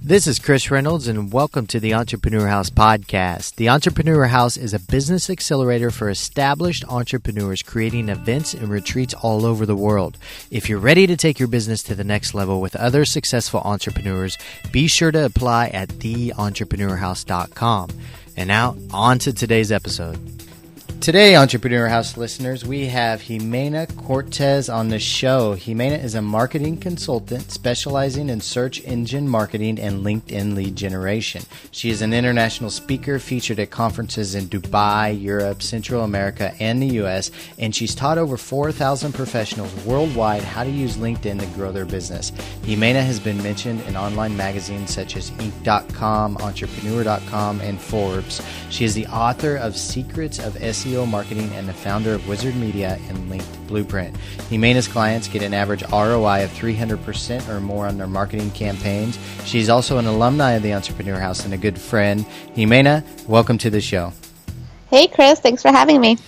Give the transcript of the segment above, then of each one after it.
This is Chris Reynolds, and welcome to the Entrepreneur House podcast. The Entrepreneur House is a business accelerator for established entrepreneurs creating events and retreats all over the world. If you're ready to take your business to the next level with other successful entrepreneurs, be sure to apply at theentrepreneurhouse.com. And now, on to today's episode. Today, Entrepreneur House listeners, we have Jimena Cortez on the show. Jimena is a marketing consultant specializing in search engine marketing and LinkedIn lead generation. She is an international speaker featured at conferences in Dubai, Europe, Central America, and the U.S., and she's taught over 4,000 professionals worldwide how to use LinkedIn to grow their business. Jimena has been mentioned in online magazines such as Inc.com, Entrepreneur.com, and Forbes. She is the author of Secrets of SEO Marketing and the founder of Wizard Media and Linked Blueprint. Jimena's clients get an average ROI of 300% or more on their marketing campaigns. She's also an alumni of the Entrepreneur House and a good friend. Jimena, welcome to the show. Hey, Chris. Thanks for having me.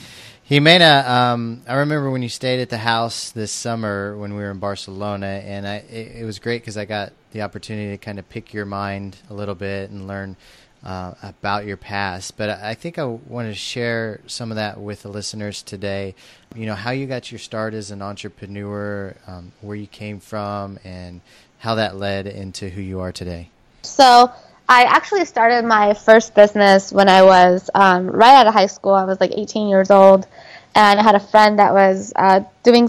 Jimena, I remember when you stayed at the house this summer when we were in Barcelona, and it was great because I got the opportunity to kind of pick your mind a little bit and learn about your past, but I think I want to share some of that with the listeners today. You know, how you got your start as an entrepreneur, where you came from, and how that led into who you are today. So I actually started my first business when I was right out of high school. I was like 18 years old, and I had a friend that was doing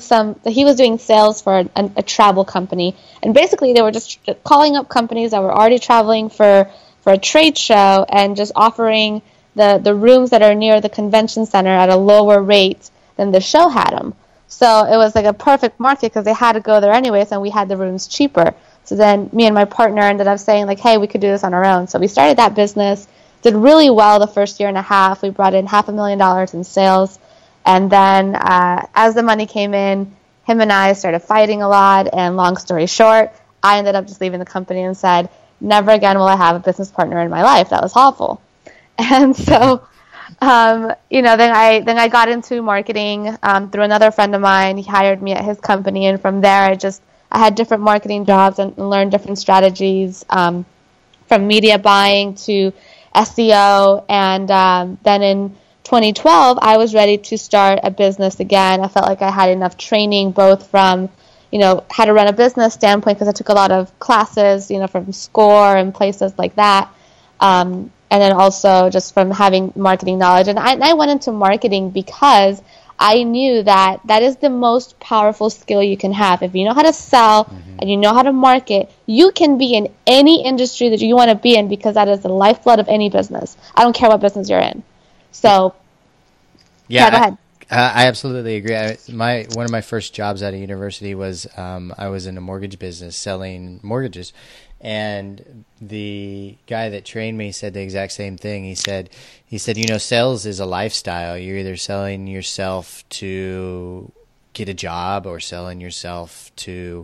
sales for a travel company, and basically they were just calling up companies that were already traveling for a trade show and just offering the rooms that are near the convention center at a lower rate than the show had them. So it was like a perfect market because they had to go there anyways, and we had the rooms cheaper. So then me and my partner ended up saying, like, hey, we could do this on our own. So we started that business, did really well the first year and a half. We brought in $500,000 in sales. And then as the money came in, him and I started fighting a lot. And long story short, I ended up just leaving the company and said, never again will I have a business partner in my life. That was awful. And so, then I got into marketing through another friend of mine. He hired me at his company, and from there I had different marketing jobs and learned different strategies from media buying to SEO. And then in 2012, I was ready to start a business again. I felt like I had enough training, both from how to run a business standpoint, because I took a lot of classes, from SCORE and places like that. And then also just from having marketing knowledge. And I went into marketing because I knew that is the most powerful skill you can have. If you know how to sell and you know how to market, you can be in any industry that you want to be in, because that is the lifeblood of any business. I don't care what business you're in. So, yeah, go ahead. I absolutely agree. One of my first jobs out of university was I was in a mortgage business selling mortgages, and the guy that trained me said the exact same thing. He said, sales is a lifestyle. You're either selling yourself to get a job or selling yourself to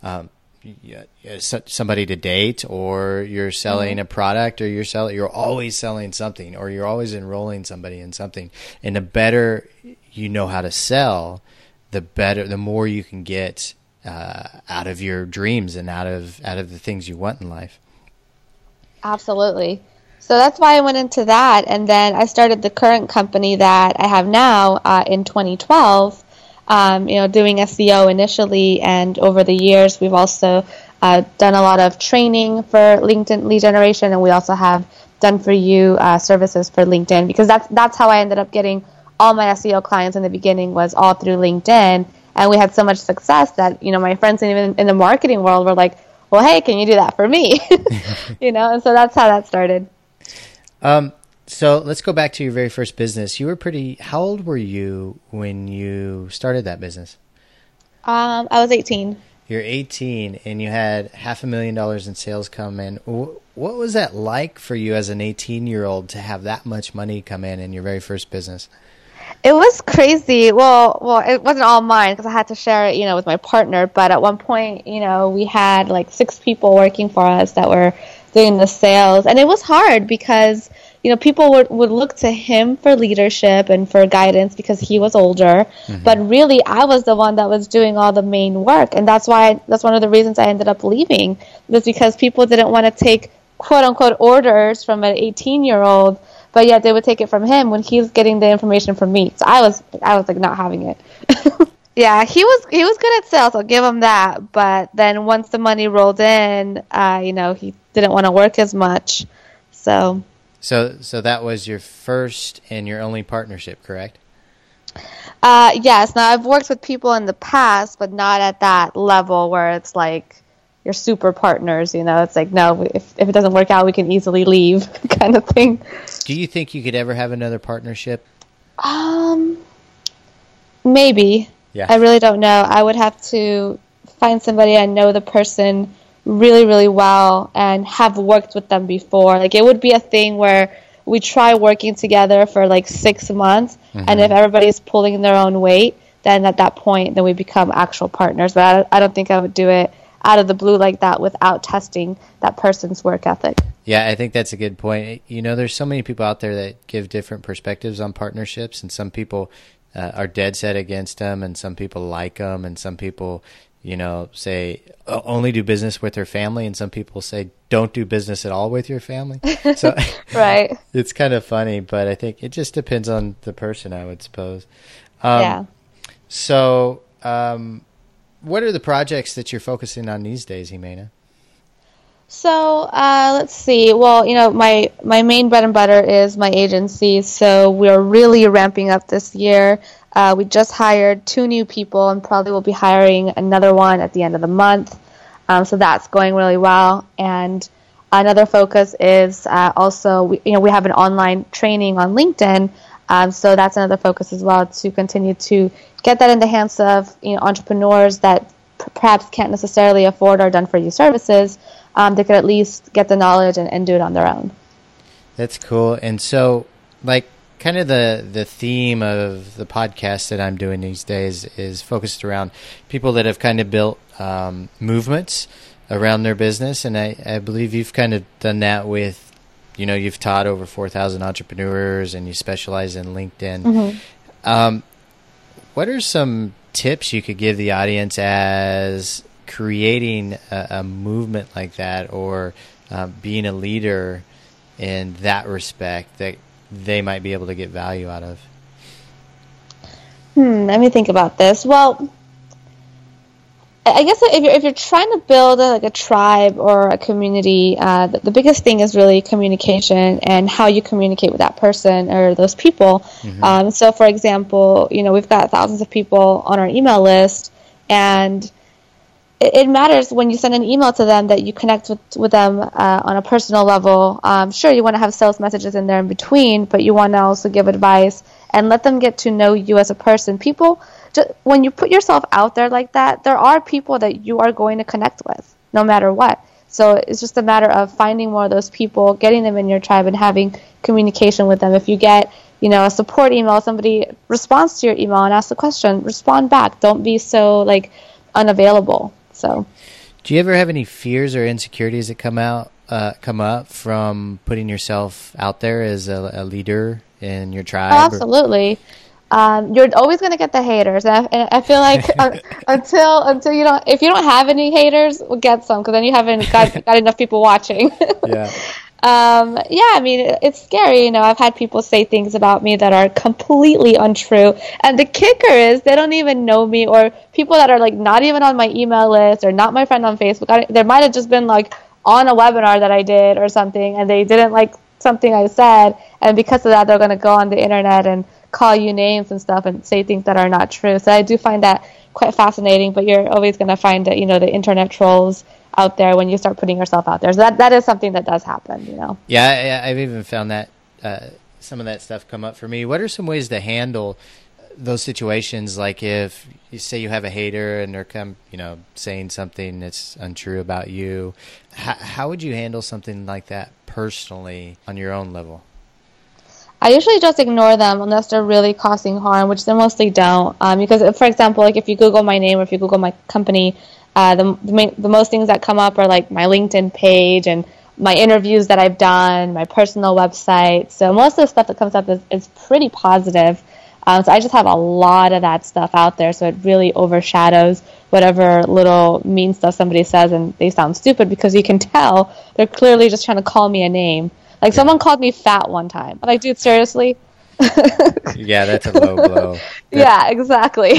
somebody to date, or you're selling a product, or you're always selling something, or you're always enrolling somebody in something. And the better you know how to sell, the more you can get out of your dreams and out of the things you want in life. Absolutely. So that's why I went into that, and then I started the current company that I have now in 2012. Doing SEO initially, and over the years we've also done a lot of training for LinkedIn lead generation, and we also have done for you services for LinkedIn, because that's how I ended up getting all my SEO clients in the beginning, was all through LinkedIn. And we had so much success that, my friends even in the marketing world were like, well, hey, can you do that for me? And so that's how that started. So let's go back to your very first business. How old were you when you started that business? I was 18. You're 18 and you had $500,000 in sales come in. What was that like for you as an 18-year-old to have that much money come in your very first business? It was crazy. Well, it wasn't all mine because I had to share it, with my partner. But at one point, we had like 6 people working for us that were doing the sales, and it was hard because, people would look to him for leadership and for guidance because he was older. But really, I was the one that was doing all the main work. And that's one of the reasons I ended up leaving, was because people didn't want to take quote unquote orders from an 18-year-old, but yet they would take it from him when he's getting the information from me. So I was like not having it. Yeah, he was good at sales. I'll give him that. But then once the money rolled in, he didn't want to work as much. So that was your first and your only partnership, correct? Yes. Now I've worked with people in the past, but not at that level where it's like you're super partners. It's like, no, if it doesn't work out, we can easily leave, kind of thing. Do you think you could ever have another partnership? Maybe. Yeah. I really don't know. I would have to find somebody I know the person really, really well and have worked with them before. Like, it would be a thing where we try working together for like 6 months, and if everybody's pulling their own weight, then at that point, then we become actual partners. But I don't think I would do it out of the blue like that without testing that person's work ethic. Yeah, I think that's a good point. There's so many people out there that give different perspectives on partnerships, and some people are dead set against them, and some people like them, and some people, say only do business with their family, and some people say don't do business at all with your family. So right. It's kind of funny, but I think it just depends on the person, I would suppose. Yeah. So, what are the projects that you're focusing on these days, Jimena? So let's see. Well, my main bread and butter is my agency. So we're really ramping up this year. We just hired 2 new people, and probably will be hiring another one at the end of the month. So that's going really well. And another focus is also we have an online training on LinkedIn. So that's another focus as well, to continue to get that in the hands of entrepreneurs that perhaps can't necessarily afford our done-for-you services. They could at least get the knowledge and do it on their own. That's cool. And so, like, kind of the theme of the podcast that I'm doing these days is focused around people that have kind of built movements around their business. And I believe you've kind of done that with, you've taught over 4,000 entrepreneurs, and you specialize in LinkedIn. What are some tips you could give the audience as creating a movement like that, or being a leader in that respect, that they might be able to get value out of? Let me think about this. Well, I guess if you're trying to build a tribe or a community, the biggest thing is really communication and how you communicate with that person or those people. So, for example, we've got thousands of people on our email list, and it matters when you send an email to them that you connect with them on a personal level. Sure, you want to have sales messages in there in between, but you want to also give advice and let them get to know you as a person. People, when you put yourself out there like that, there are people that you are going to connect with no matter what. So it's just a matter of finding more of those people, getting them in your tribe, and having communication with them. If you get a support email, somebody responds to your email and asks a question, respond back. Don't be so unavailable. So, do you ever have any fears or insecurities that come up from putting yourself out there as a leader in your tribe? Oh, absolutely. You're always going to get the haters, and I feel like until you don't, if you don't have any haters, we'll get some, because then you haven't got enough people watching. Yeah. I mean, it's scary. I've had people say things about me that are completely untrue. And the kicker is they don't even know me, or people that are not even on my email list or not my friend on Facebook. There might have just been on a webinar that I did or something, and they didn't like something I said. And because of that, they're going to go on the internet and call you names and stuff and say things that are not true. So I do find that quite fascinating, but you're always going to find that, the internet trolls out there when you start putting yourself out there. So that is something that does happen, Yeah, I've even found that some of that stuff come up for me. What are some ways to handle those situations? Like if you say you have a hater and they're saying something that's untrue about you, how would you handle something like that personally on your own level? I usually just ignore them unless they're really causing harm, which they mostly don't. Because, for example, if you Google my name or if you Google my company, the most things that come up are my LinkedIn page and my interviews that I've done, my personal website. So most of the stuff that comes up is pretty positive. So I just have a lot of that stuff out there, so it really overshadows whatever little mean stuff somebody says, and they sound stupid because you can tell they're clearly just trying to call me a name. Like someone called me fat one time. I'm like, dude, seriously? Yeah, that's a low blow. Yeah, exactly.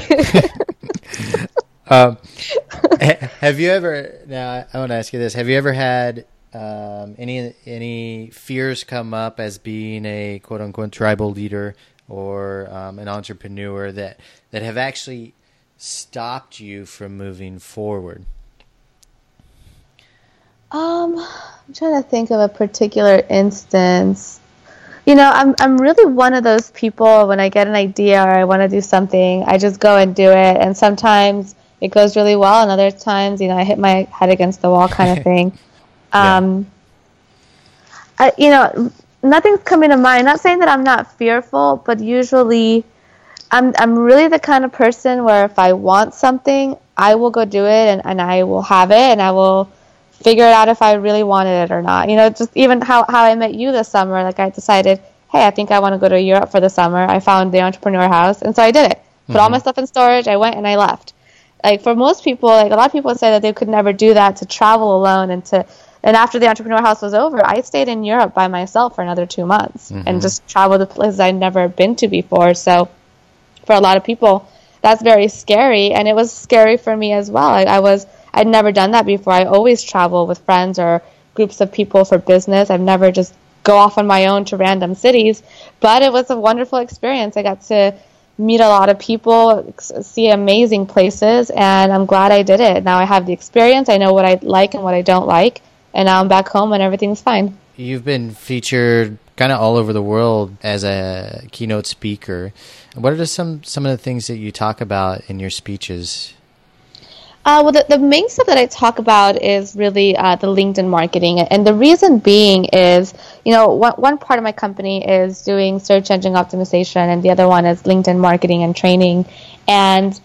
Have you ever? Now, I want to ask you this: have you ever had any fears come up as being a quote unquote tribal leader or an entrepreneur that have actually stopped you from moving forward? I'm trying to think of a particular instance. I'm really one of those people, when I get an idea or I want to do something, I just go and do it. And sometimes it goes really well, and other times, I hit my head against the wall kind of thing. Nothing's coming to mind. Not saying that I'm not fearful, but usually I'm really the kind of person where if I want something, I will go do it, and I will have it, and I will figure it out if I really wanted it or not. Just even how I met you this summer, like I decided, hey, I think I want to go to Europe for the summer. I found the Entrepreneur House, and so I did it. Put all my stuff in storage, I went and I left. Like for most people, like a lot of people say that they could never do that, to travel alone and after the Entrepreneur House was over, I stayed in Europe by myself for another 2 months and just traveled to places I'd never been to before. So for a lot of people, that's very scary, and it was scary for me as well. I'd never done that before. I always travel with friends or groups of people for business. I've never just go off on my own to random cities, but it was a wonderful experience. I got to meet a lot of people, see amazing places, and I'm glad I did it. Now I have the experience. I know what I like and what I don't like, and now I'm back home and everything's fine. You've been featured kind of all over the world as a keynote speaker. What are some of the things that you talk about in your speeches? Well, the main stuff that I talk about is really the LinkedIn marketing. And the reason being is, one part of my company is doing search engine optimization, and the other one is LinkedIn marketing and training. And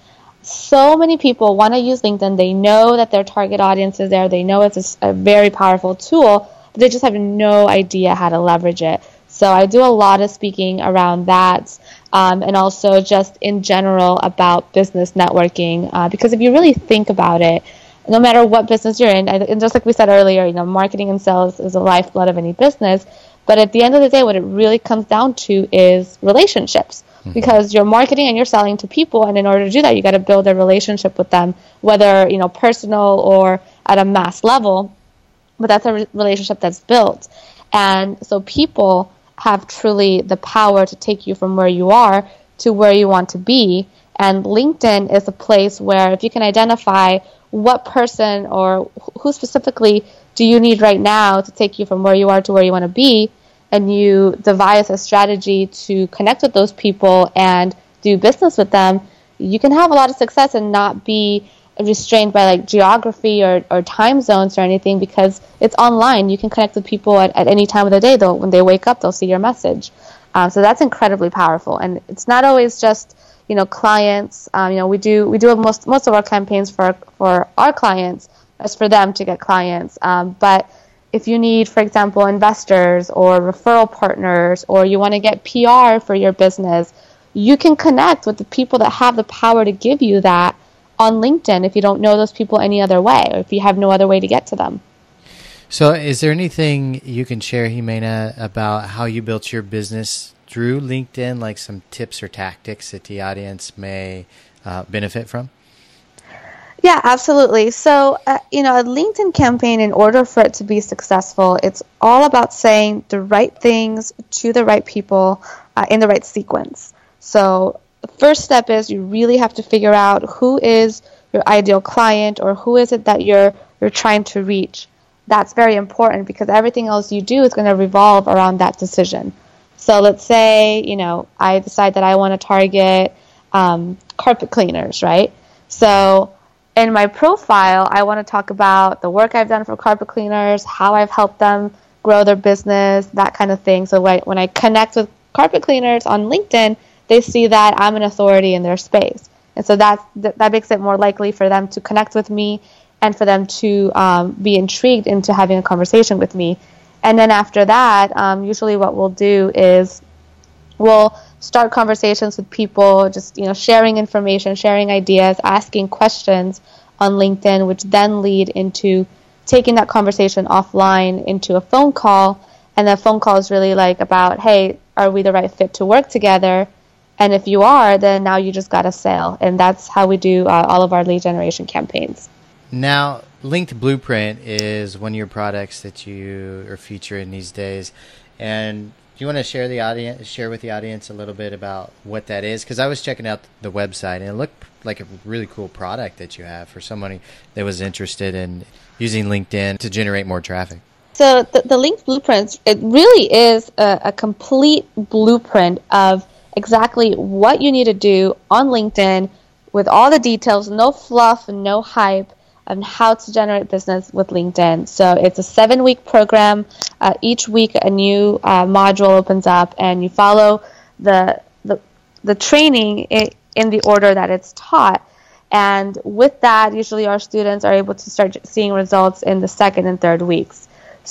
so many people want to use LinkedIn. They know that their target audience is there. They know it's a very powerful tool, but they just have no idea how to leverage it. So I do a lot of speaking around that, and also just in general about business networking. Because if you really think about it, no matter what business you're in, and just like we said earlier, marketing and sales is the lifeblood of any business. But at the end of the day, what it really comes down to is relationships. Because you're marketing and you're selling to people, and in order to do that, you got to build a relationship with them, whether personal or at a mass level. But that's a relationship that's built, and so people have truly the power to take you from where you are to where you want to be. And LinkedIn is a place where if you can identify what person or who specifically do you need right now to take you from where you are to where you want to be, and you devise a strategy to connect with those people and do business with them, you can have a lot of success and not be restrained by like geography or time zones or anything, because it's online. You can connect with people at any time of the day. When they wake up, they'll see your message. So that's incredibly powerful. And it's not always just clients. We do most of our campaigns for our clients as for them to get clients. But if you need, for example, investors or referral partners, or you want to get PR for your business, you can connect with the people that have the power to give you that on LinkedIn if you don't know those people any other way, or if you have no other way to get to them. So is there anything you can share, Jimena, about how you built your business through LinkedIn, like some tips or tactics that the audience may benefit from? Yeah, absolutely. So, a LinkedIn campaign, in order for it to be successful, it's all about saying the right things to the right people in the right sequence. So the first step is you really have to figure out who is your ideal client, or who is it that you're trying to reach. That's very important, because everything else you do is going to revolve around that decision. So let's say, I decide that I want to target carpet cleaners, right? So in my profile, I want to talk about the work I've done for carpet cleaners, how I've helped them grow their business, that kind of thing. So when I connect with carpet cleaners on LinkedIn, they see that I'm an authority in their space. And so that makes it more likely for them to connect with me and for them to be intrigued into having a conversation with me. And then after that, usually what we'll do is we'll start conversations with people, just sharing information, sharing ideas, asking questions on LinkedIn, which then lead into taking that conversation offline into a phone call. And that phone call is really about, hey, are we the right fit to work together? And if you are, then now you just got a sale. And that's how we do all of our lead generation campaigns. Now, Linked Blueprint is one of your products that you are featuring these days. And do you want to share with the audience a little bit about what that is? Because I was checking out the website, and it looked like a really cool product that you have for somebody that was interested in using LinkedIn to generate more traffic. So the Linked Blueprint, it really is a complete blueprint of exactly what you need to do on LinkedIn with all the details, no fluff, no hype, on how to generate business with LinkedIn. So it's a 7-week program. Each week a new module opens up, and you follow the training in the order that it's taught. And with that, usually our students are able to start seeing results in the 2nd and 3rd weeks.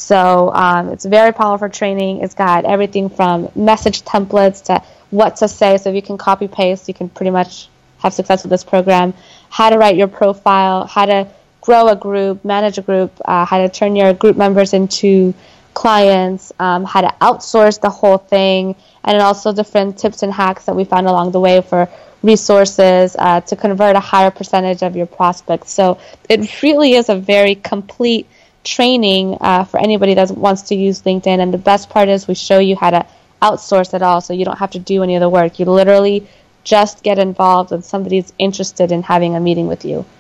So it's very powerful training. It's got everything from message templates to what to say. So if you can copy paste, you can pretty much have success with this program. How to write your profile, how to grow a group, manage a group, how to turn your group members into clients, how to outsource the whole thing, and then also different tips and hacks that we found along the way for resources to convert a higher percentage of your prospects. So it really is a very complete training for anybody that wants to use LinkedIn. And the best part is we show you how to outsource it all, so you don't have to do any of the work. You literally just get involved when somebody's interested in having a meeting with you.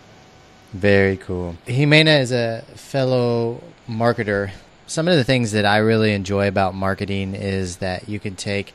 Very cool. Jimena is a fellow marketer. Some of the things that I really enjoy about marketing is that you can take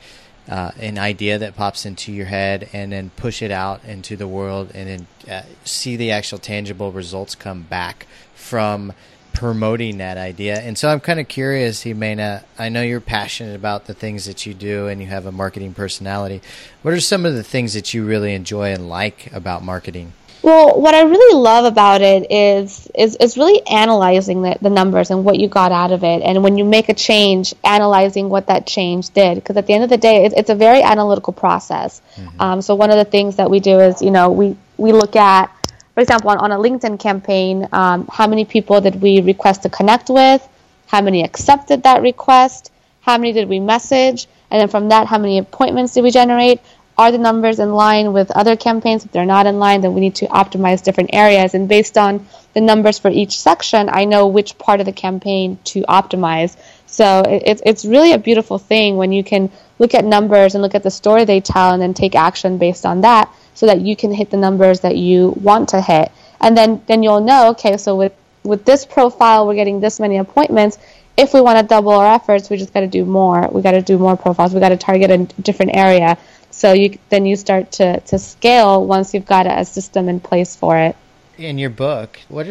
an idea that pops into your head and then push it out into the world and then see the actual tangible results come back from promoting that idea. And so I'm kind of curious, Jimena, I know you're passionate about the things that you do and you have a marketing personality. What are some of the things that you really enjoy and like about marketing? Well, what I really love about it is really analyzing the numbers and what you got out of it. And when you make a change, analyzing what that change did. Because at the end of the day, it's a very analytical process. Mm-hmm. So one of the things that we do is, we look at, for example, on a LinkedIn campaign, how many people did we request to connect with? How many accepted that request? How many did we message? And then from that, how many appointments did we generate? Are the numbers in line with other campaigns? If they're not in line, then we need to optimize different areas. And based on the numbers for each section, I know which part of the campaign to optimize. So it's really a beautiful thing when you can look at numbers and look at the story they tell and then take action based on that so that you can hit the numbers that you want to hit. And then you'll know, okay, so with this profile, we're getting this many appointments. If we want to double our efforts, we just got to do more. We got to do more profiles. We got to target a different area. So you start to scale once you've got a system in place for it. In your book, what are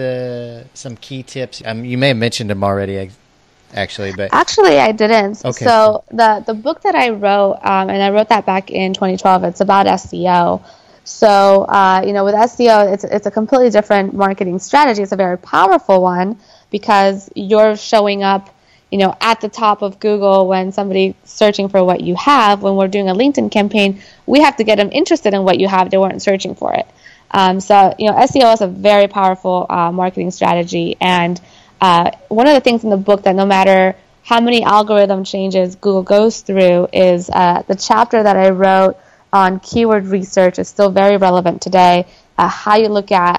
some key tips? You may have mentioned them already, actually, but actually I didn't. Okay. So the book that I wrote, and I wrote that back in 2012. It's about SEO. So with SEO, it's a completely different marketing strategy. It's a very powerful one because you're showing up at the top of Google when somebody's searching for what you have. When we're doing a LinkedIn campaign, we have to get them interested in what you have. They weren't searching for it. So SEO is a very powerful marketing strategy. And one of the things in the book that no matter how many algorithm changes Google goes through is the chapter that I wrote on keyword research is still very relevant today. How you look at,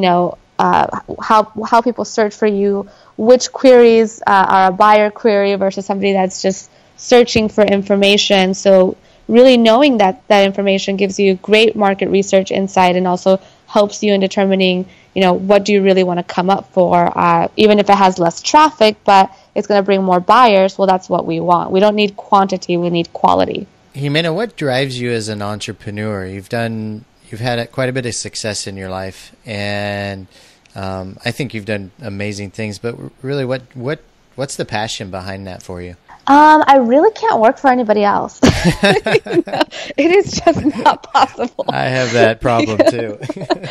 how people search for you, which queries are a buyer query versus somebody that's just searching for information. So really knowing that information gives you great market research insight and also helps you in determining, what do you really want to come up for, even if it has less traffic, but it's going to bring more buyers. Well, that's what we want. We don't need quantity, we need quality. Jimena, what drives you as an entrepreneur? You've had quite a bit of success in your life, and I think you've done amazing things, but really what's the passion behind that for you? I really can't work for anybody else. It is just not possible. I have that problem too.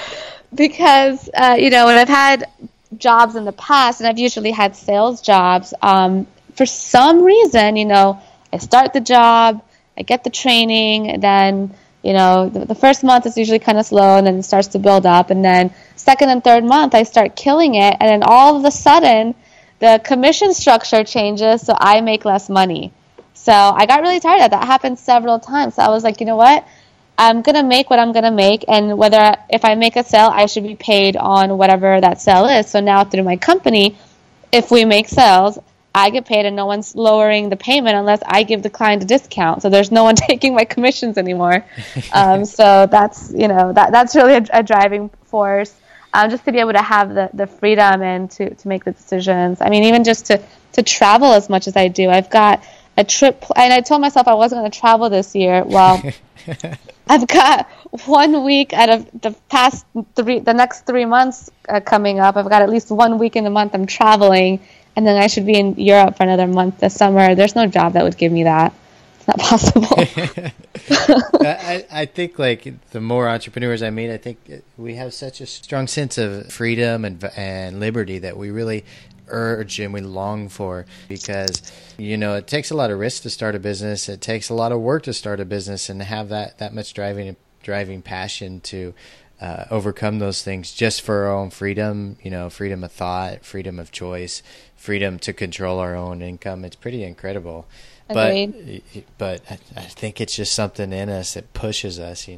because when I've had jobs in the past, and I've usually had sales jobs, for some reason, I start the job, I get the training, and then the first month is usually kind of slow, and then it starts to build up, and then second and third month I start killing it, and then all of a sudden the commission structure changes, so I make less money. So I got really tired of that. That happened several times. So I was like, you know what? I'm going to make what I'm going to make, and if I make a sale, I should be paid on whatever that sale is. So now through my company, if we make sales, I get paid, and no one's lowering the payment unless I give the client a discount. So there's no one taking my commissions anymore. So that's that's really a driving force, just to be able to have the freedom and to make the decisions. I mean, even just to travel as much as I do. I've got a trip, and I told myself I wasn't going to travel this year. Well, I've got 1 week out of the next 3 months coming up. I've got at least 1 week in the month I'm traveling. And then I should be in Europe for another month this summer. There's no job that would give me that. It's not possible. I think the more entrepreneurs I meet, I think we have such a strong sense of freedom and liberty that we really urge and we long for, because it takes a lot of risk to start a business. It takes a lot of work to start a business, and to have that much driving passion to overcome those things just for our own freedom, freedom of thought, freedom of choice, freedom to control our own income. It's pretty incredible. Agreed. But I think it's just something in us that pushes us,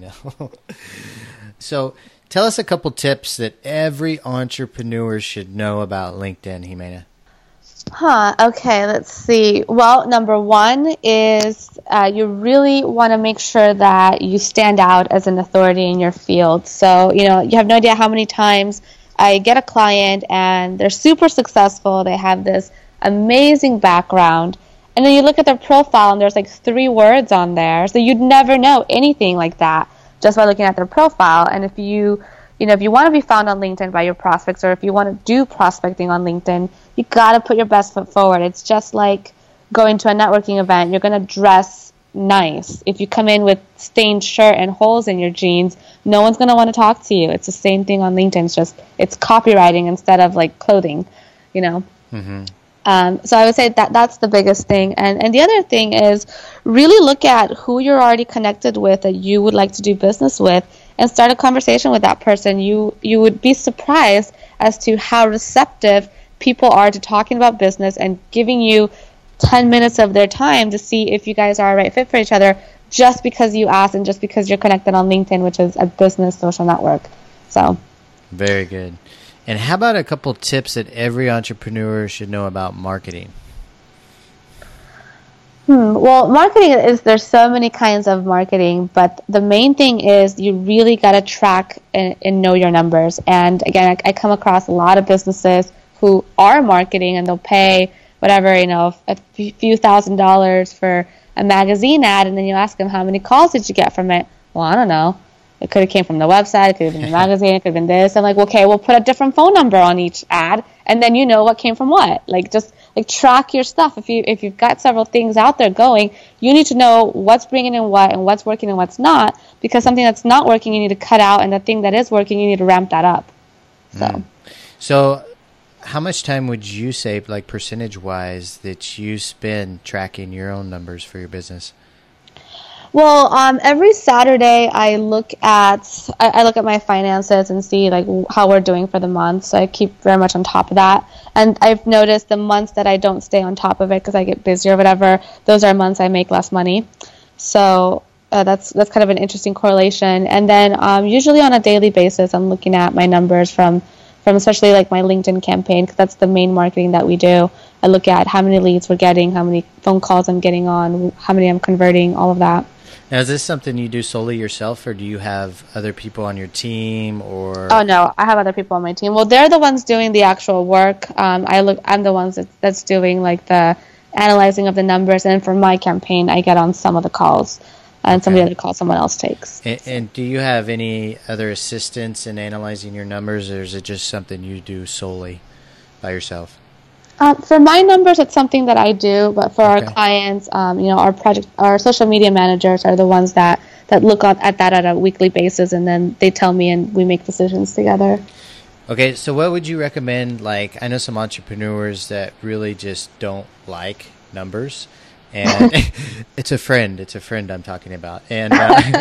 So tell us a couple tips that every entrepreneur should know about LinkedIn, Jimena. Okay, let's see. Well, number one is you really want to make sure that you stand out as an authority in your field. So, you have no idea how many times I get a client and they're super successful. They have this amazing background. And then you look at their profile and there's 3 words on there. So you'd never know anything like that just by looking at their profile. And if you want to be found on LinkedIn by your prospects, or if you want to do prospecting on LinkedIn, you got to put your best foot forward. It's just like going to a networking event. You're going to dress nice. If you come in with stained shirt and holes in your jeans, no one's going to want to talk to you. It's the same thing on LinkedIn. It's copywriting instead of clothing, Mm-hmm. So I would say that's the biggest thing. And the other thing is really look at who you're already connected with that you would like to do business with, and start a conversation with that person. You would be surprised as to how receptive people are to talking about business and giving you 10 minutes of their time to see if you guys are a right fit for each other, just because you asked and just because you're connected on LinkedIn, which is a business social network. So very good. And how about a couple tips that every entrepreneur should know about marketing? Well, marketing there's so many kinds of marketing, but the main thing is you really got to track and know your numbers. And again, I come across a lot of businesses who are marketing, and they'll pay whatever, a few $1,000s for a magazine ad, and then you ask them, how many calls did you get from it? Well, I don't know. It could have came from the website, it could have been the magazine, it could have been this. I'm like, okay, we'll put a different phone number on each ad, and then you know what came from what. Just track your stuff. If you've got several things out there going, you need to know what's bringing in what and what's working and what's not, because something that's not working you need to cut out, and the thing that is working you need to ramp that up. So how much time would you say, percentage-wise, that you spend tracking your own numbers for your business? Well, every Saturday I look at my finances and see how we're doing for the month. So I keep very much on top of that. And I've noticed the months that I don't stay on top of it because I get busy or whatever, those are months I make less money. So that's kind of an interesting correlation. And then usually on a daily basis, I'm looking at my numbers from especially my LinkedIn campaign, because that's the main marketing that we do. I look at how many leads we're getting, how many phone calls I'm getting on, how many I'm converting, all of that. Now, is this something you do solely yourself, or do you have other people on your team? Or Oh no, I have other people on my team. Well, they're the ones doing the actual work. I'm the ones that's doing the analyzing of the numbers, and for my campaign, I get on some of the calls, and some of the other calls someone else takes. And do you have any other assistance in analyzing your numbers, or is it just something you do solely by yourself? For my numbers, it's something that I do, but for our clients, our social media managers are the ones that that look at that at a weekly basis, and then they tell me and we make decisions together. Okay, so what would you recommend? Like, I know some entrepreneurs that really just don't like numbers, and it's a friend I'm talking about, and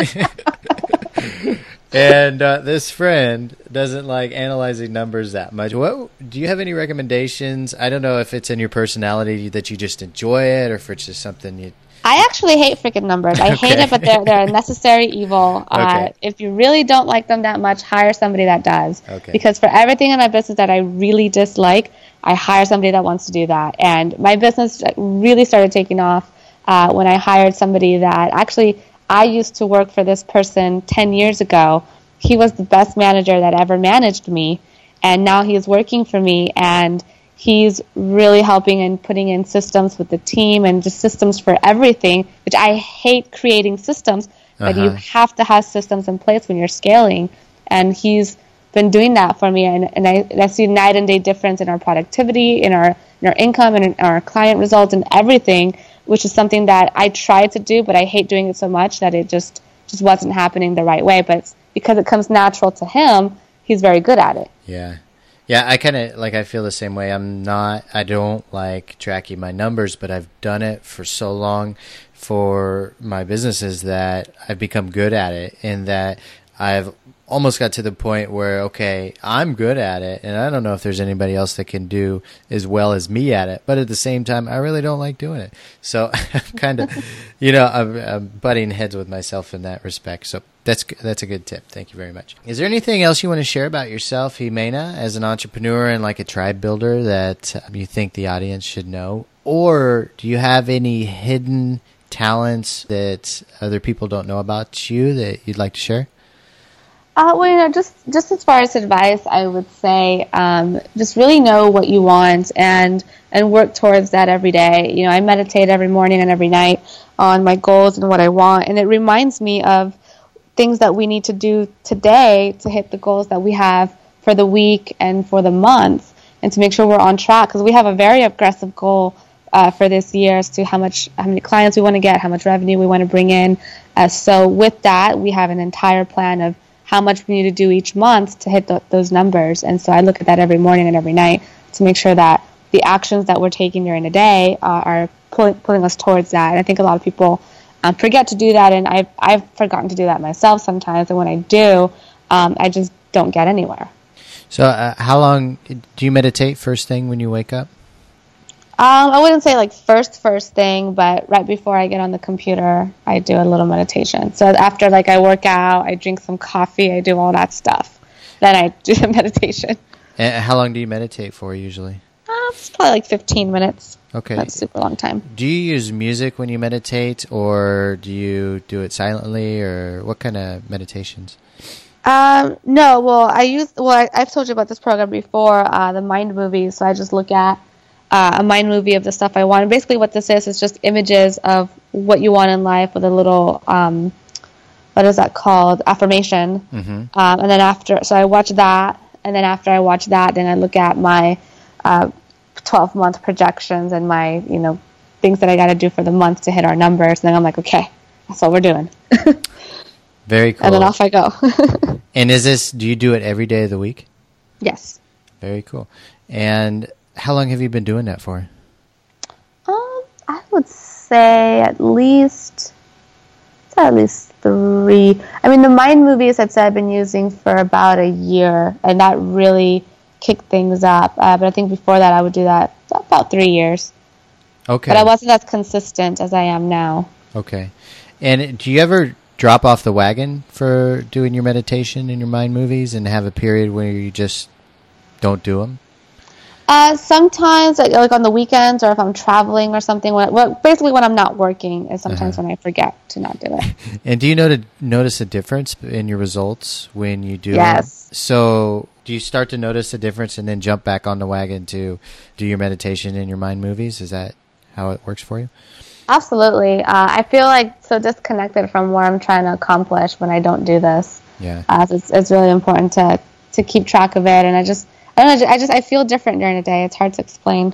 and this friend doesn't like analyzing numbers that much. What do you have any recommendations? I don't know if it's in your personality that you just enjoy it, or if it's just something you. I actually hate freaking numbers. I hate it, but they're a necessary evil. Okay. If you really don't like them that much, hire somebody that does. Okay. Because for everything in my business that I really dislike, I hire somebody that wants to do that. And my business really started taking off when I hired somebody that actually I used to work for this person 10 years ago. He was the best manager that ever managed me, and now he's working for me, and he's really helping and putting in systems with the team and just systems for everything, which I hate creating systems, but you have to have systems in place when you're scaling. And he's been doing that for me, and I see night and day difference in our productivity, in our income, and in our client results and everything, which is something that I tried to do, but I hate doing it so much that it just wasn't happening the right way. But because it comes natural to him, he's very good at it. Yeah. Yeah, I kind of I feel the same way. I don't like tracking my numbers, but I've done it for so long for my businesses that I've become good at it, and that I've almost got to the point where, okay, I'm good at it, and I don't know if there's anybody else that can do as well as me at it, but at the same time, I really don't like doing it. So I'm kind of, I'm butting heads with myself in that respect. So that's a good tip. Thank you very much. Is there anything else you want to share about yourself, Jimena, as an entrepreneur and like a tribe builder that you think the audience should know? Or do you have any hidden talents that other people don't know about you that you'd like to share? Well, just as far as advice, I would say just really know what you want and work towards that every day. I meditate every morning and every night on my goals and what I want, and it reminds me of things that we need to do today to hit the goals that we have for the week and for the month, and to make sure we're on track, because we have a very aggressive goal for this year as to how many clients we want to get, how much revenue we want to bring in. So with that, we have an entire plan of how much we need to do each month to hit those numbers. And so I look at that every morning and every night to make sure that the actions that we're taking during the day are pulling us towards that. And I think a lot of people forget to do that, and I've forgotten to do that myself sometimes. And when I do, I just don't get anywhere. So how long do you meditate first thing when you wake up? I wouldn't say like first thing, but right before I get on the computer, I do a little meditation. So after I work out, I drink some coffee, I do all that stuff. Then I do the meditation. And how long do you meditate for usually? It's probably like 15 minutes. Okay. That's a super long time. Do you use music when you meditate, or do you do it silently, or what kind of meditations? No, well, I've told you about this program before, the Mind Movie. So I just look at a mind movie of the stuff I want. And basically what this is just images of what you want in life with a little, what is that called? Affirmation. Mm-hmm. And then so I watch that. And then after I watch that, then I look at my 12-month projections and my, things that I got to do for the month to hit our numbers. And then I'm like, okay, that's what we're doing. Very cool. And then off I go. And do you do it every day of the week? Yes. Very cool. And how long have you been doing that for? I would say at least 3. I mean, the Mind Movies I've been using for about a year, and that really kicked things up. But I think before that I would do that about 3 years. Okay. But I wasn't as consistent as I am now. Okay. And do you ever drop off the wagon for doing your meditation and your mind movies and have a period where you just don't do them? Sometimes, like on the weekends, or if I'm traveling or something. Basically, when I'm not working is sometimes when I forget to not do it. And do you notice a difference in your results when you do? Yes. So, do you start to notice a difference and then jump back on the wagon to do your meditation and your mind movies? Is that how it works for you? Absolutely. I feel like so disconnected from what I'm trying to accomplish when I don't do this. Yeah. It's really important to keep track of it, and I feel different during the day. It's hard to explain.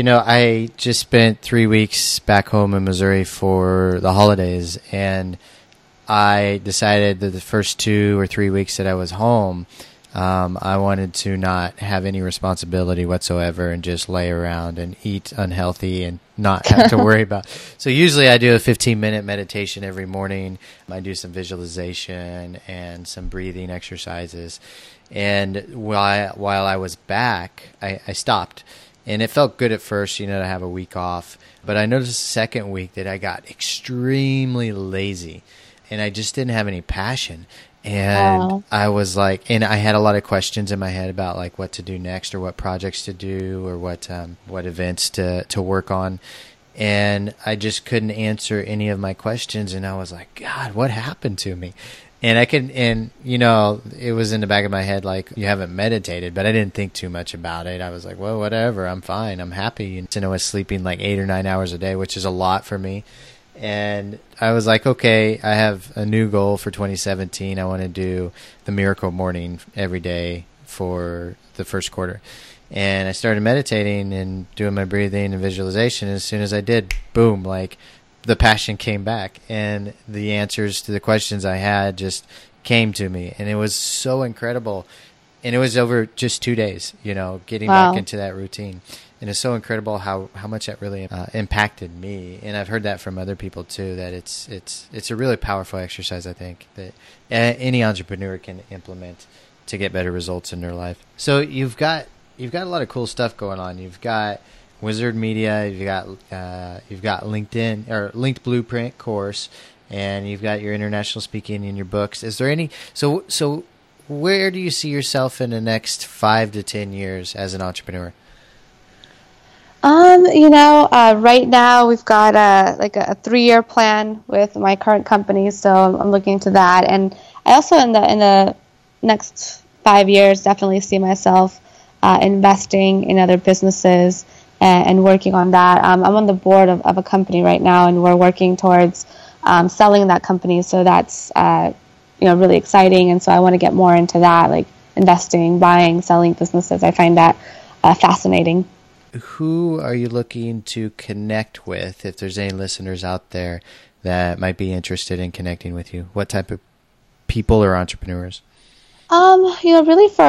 I just spent 3 weeks back home in Missouri for the holidays, and I decided that the first 2 or 3 weeks that I was home, I wanted to not have any responsibility whatsoever and just lay around and eat unhealthy and not have to worry about. So usually I do a 15-minute meditation every morning. I do some visualization and some breathing exercises. And while I was back, I stopped. And it felt good at first, to have a week off. But I noticed the second week that I got extremely lazy. And I just didn't have any passion. And I was like, and I had a lot of questions in my head about like what to do next or what projects to do or what events to work on. And I just couldn't answer any of my questions. And I was like, God, what happened to me? And it was in the back of my head, like, you haven't meditated, but I didn't think too much about it. I was like, well, whatever, I'm fine. I'm happy. And I was sleeping like 8 or 9 hours a day, which is a lot for me. And I was like, okay, I have a new goal for 2017. I want to do the Miracle Morning every day for the first quarter. And I started meditating and doing my breathing and visualization. And as soon as I did, boom, like the passion came back and the answers to the questions I had just came to me. And it was so incredible. And it was over just 2 days, getting back into that routine. And it's so incredible how much that really impacted me. And I've heard that from other people too, that it's a really powerful exercise, I think, that any entrepreneur can implement to get better results in their life. So you've got a lot of cool stuff going on. You've got Wizard Media, you've got LinkedIn or Linked Blueprint course, and you've got your international speaking and your books. Is there any so where do you see yourself in the next 5 to 10 years as an entrepreneur? Right now we've got a 3-year plan with my current company, so I'm looking to that. And I also in the next 5 years definitely see myself investing in other businesses and working on that. I'm on the board of a company right now, and we're working towards selling that company. So that's really exciting, and so I want to get more into that, like investing, buying, selling businesses. I find that fascinating. Who are you looking to connect with, if there's any listeners out there that might be interested in connecting with you? What type of people or entrepreneurs? Really for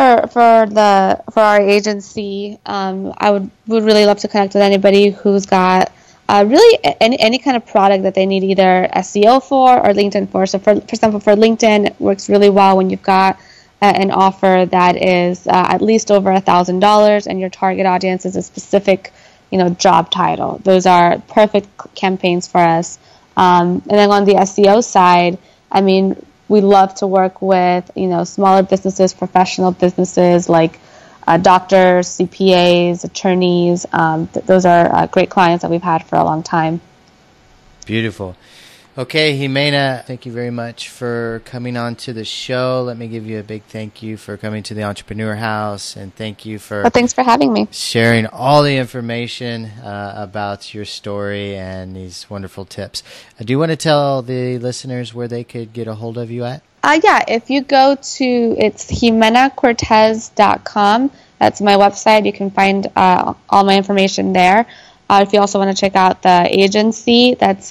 our agency, I would really love to connect with anybody who's got really any kind of product that they need either SEO for or LinkedIn for. So for example, for LinkedIn, it works really well when you've got an offer that is at least over $1,000 and your target audience is a specific, job title. Those are perfect campaigns for us. And then on the SEO side, we love to work with, smaller businesses, professional businesses like doctors, CPAs, attorneys. Those are great clients that we've had for a long time. Beautiful. Okay, Jimena, thank you very much for coming on to the show. Let me give you a big thank you for coming to the Entrepreneur House, and thank you for thanks for having me. Sharing all the information about your story and these wonderful tips. Do you want to tell the listeners where they could get a hold of you at? Yeah, if you go to, it's jimenacortez.com. That's my website. You can find all my information there. If you also want to check out the agency, that's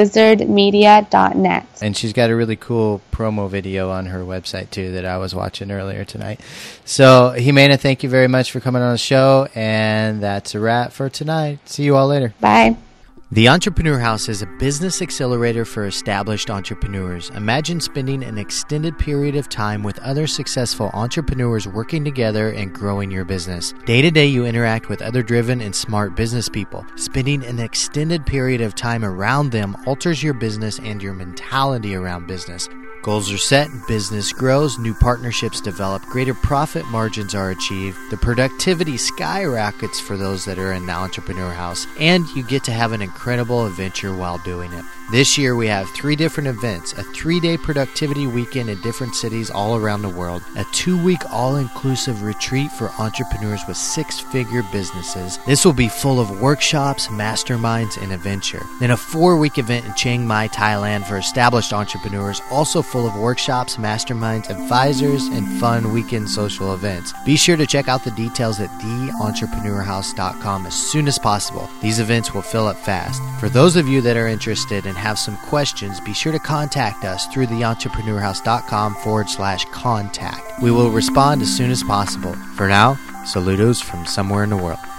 wizardmedia.net. And she's got a really cool promo video on her website, too, that I was watching earlier tonight. So, Jimena, thank you very much for coming on the show. And that's a wrap for tonight. See you all later. Bye. The Entrepreneur House is a business accelerator for established entrepreneurs. Imagine spending an extended period of time with other successful entrepreneurs working together and growing your business. Day to day, you interact with other driven and smart business people. Spending an extended period of time around them alters your business and your mentality around business. Goals are set, business grows, new partnerships develop, greater profit margins are achieved, the productivity skyrockets for those that are in the Entrepreneur House, and you get to have an incredible adventure while doing it. This year we have 3 different events, a 3-day productivity weekend in different cities all around the world, a 2-week all-inclusive retreat for entrepreneurs with 6-figure businesses. This will be full of workshops, masterminds, and adventure. Then a 4-week event in Chiang Mai, Thailand for established entrepreneurs, also full of workshops, masterminds, advisors, and fun weekend social events. Be sure to check out the details at theentrepreneurhouse.com as soon as possible. These events will fill up fast. For those of you that are interested in and have some questions, be sure to contact us through theentrepreneurhouse.com/contact. We will respond as soon as possible. For now, saludos from somewhere in the world.